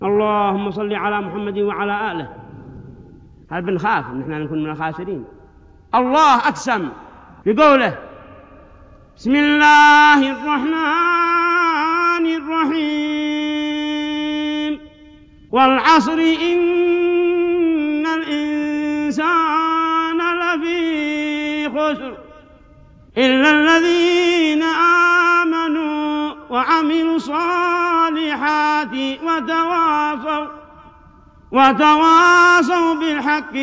اللهم صل على محمد وعلى آله. هل بنخاف ان احنا نكون من الخاسرين؟ الله أقسم بقوله: بسم الله الرحمن الرحيم، والعصر إن الإنسان لفي خسر إلا الذين آمنوا وعملوا الصالحات وتواصوا بالحق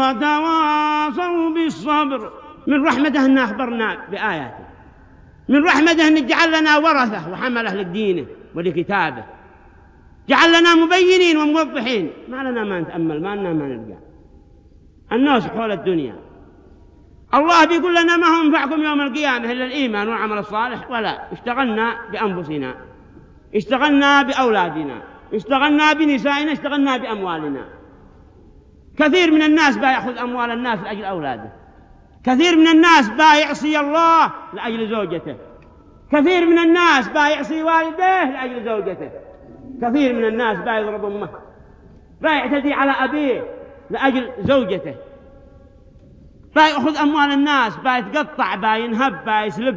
وتواصوا بالصبر. من رحمته أن أخبرنا بآياته، من رحمته أن جعل لنا ورثة وحمله لدينه ولكتابه، جعل لنا مبينين وموضحين. ما لنا ما نتأمل، ما لنا ما نلقى الناس حول الدنيا. الله بيقول لنا: ما هو ينفعكم يوم القيامة إلا الإيمان والعمل الصالح. ولا اشتغلنا بأنفسنا، اشتغلنا بأولادنا، اشتغلنا بنسائنا، اشتغلنا بأموالنا. كثير من الناس يأخذ أموال الناس لأجل أولاده، كثير من الناس يعصي الله لأجل زوجته، كثير من الناس يعصي والديه لأجل زوجته، كثير من الناس يضرب أمه، يعتدي على أبيه لأجل زوجته، يأخذ أموال الناس، يتقطع، ينهب، يسلب،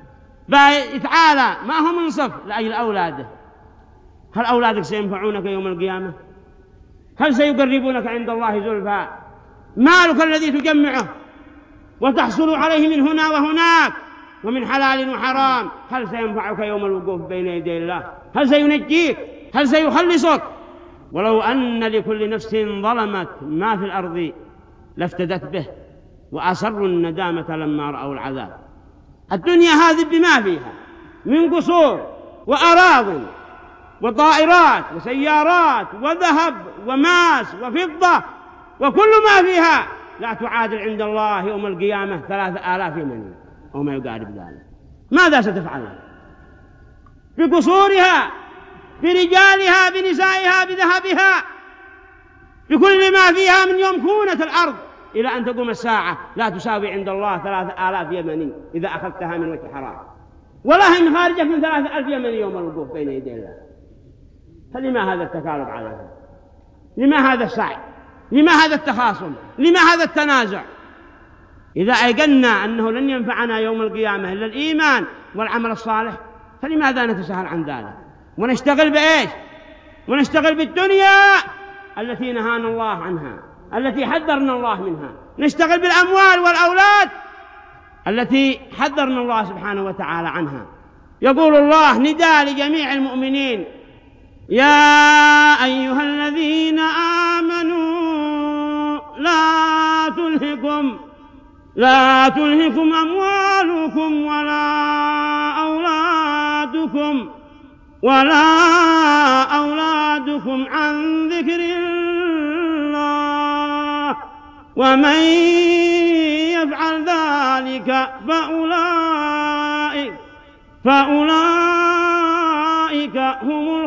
يتعالى، ما هو منصف لأجل أولاده. هل أولادك سينفعونك يوم القيامة؟ هل سيقربونك عند الله زلفى؟ مالك الذي تجمعه وتحصل عليه من هنا وهناك ومن حلال وحرام؟ هل سينفعك يوم الوقوف بين يدي الله؟ هل سينجيك؟ هل سيخلصك؟ ولو أن لكل نفس ظلمت ما في الأرض لافتدت به وأسروا الندامة لما رأوا العذاب. الدنيا هذه بما فيها من قصور وأراض وطائرات وسيارات وذهب وماس وفضة وكل ما فيها لا تعادل عند الله يوم القيامة 3000 يمني أو ما يقارب ذلك. ماذا ستفعل بقصورها، برجالها، بنسائها، بذهبها، بكل ما فيها من يوم كونت الأرض إلى أن تقوم الساعة؟ لا تساوي عند الله 3000 يمني إذا أخذتها من وجه حرام، ولا هم خارجة من 3000 يمني يوم الوقوف بين يدي الله. فلما هذا التكالب عليها؟ لما هذا السعي؟ لما هذا التخاصم؟ لما هذا التنازع؟ إذا أيقنا أنه لن ينفعنا يوم القيامة إلا الإيمان والعمل الصالح، فلماذا نتساهل عن ذلك ونشتغل بإيش؟ ونشتغل بالدنيا التي نهانا الله عنها، التي حذرنا الله منها، نشتغل بالأموال والأولاد التي حذرنا الله سبحانه وتعالى عنها. يقول الله نداء لجميع المؤمنين: يا أيها الذين آمنوا لا تلهكم أموالكم ولا أولادكم عن ذكر الله، ومن يفعل ذلك فأولئك هم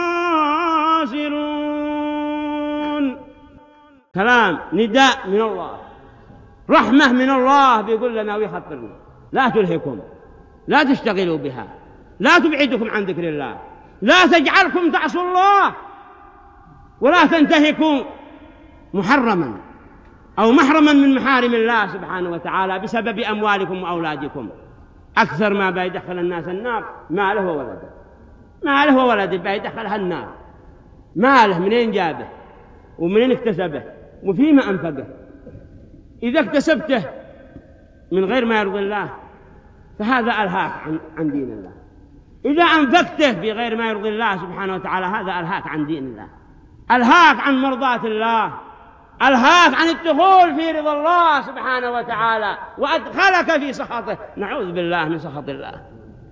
الخاسرون. كلام نداء من الله، رحمة من الله، بيقول لنا ويخبرنا: لا تلهكم، لا تشتغلوا بها، لا تبعدكم عن ذكر الله، لا تجعلكم تعصوا الله، ولا تنتهكوا محرما أو محرما من محارم الله سبحانه وتعالى بسبب أموالكم وأولادكم. أكثر ما بيدخل الناس النار ماله وولده، ماله وولده بيدخلها النار. ماله منين جابه ومنين اكتسبه وفيما أنفقه؟ إذا اكتسبته من غير ما يرضي الله فهذا ألهاك عن دين الله، إذا أنفقته بغير ما يرضي الله سبحانه وتعالى هذا ألهاك عن دين الله، ألهاك عن مرضاة الله، ألهاك عن الدخول في رضا الله سبحانه وتعالى، وأدخلك في سخطه. نعوذ بالله من سخط الله.